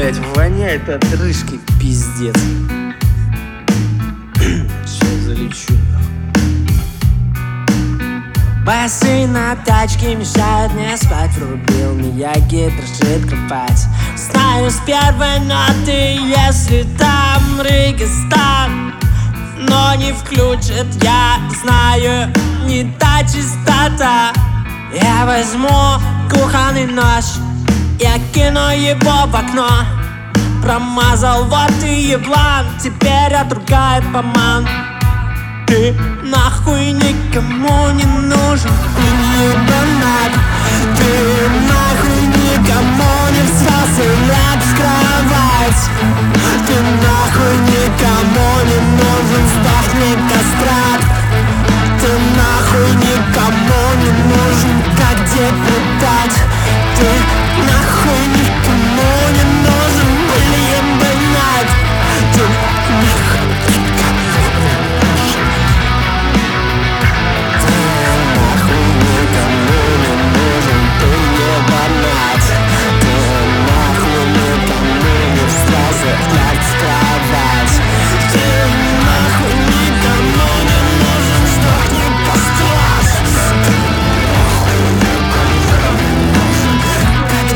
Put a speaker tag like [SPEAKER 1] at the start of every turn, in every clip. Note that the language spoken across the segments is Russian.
[SPEAKER 1] блять, воняет отрыжкой, пиздец. Сейчас залечу.
[SPEAKER 2] Басы на тачке мешают мне спать. Врубил Мияги, дрожит кровать. Знаю с первой ноты, если там Регистан, но не включит, я знаю, не та частота. Я возьму кухонный нож, я кину его в окно. Промазал, вот и еблан, теперь отругает поман. Ты нахуй никому не нужен, ебанат. Ты нахуй никому не всрался, ляг в кровать. Ты нахуй никому не нужен, сдохни, кастрат. Ты нахуй никому не нужен, как депутат. Ты нахуй никому не нужен, ебанат. Ты нахуй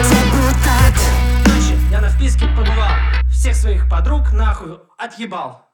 [SPEAKER 3] Я на вписке побывал, всех своих подруг нахуй отъебал.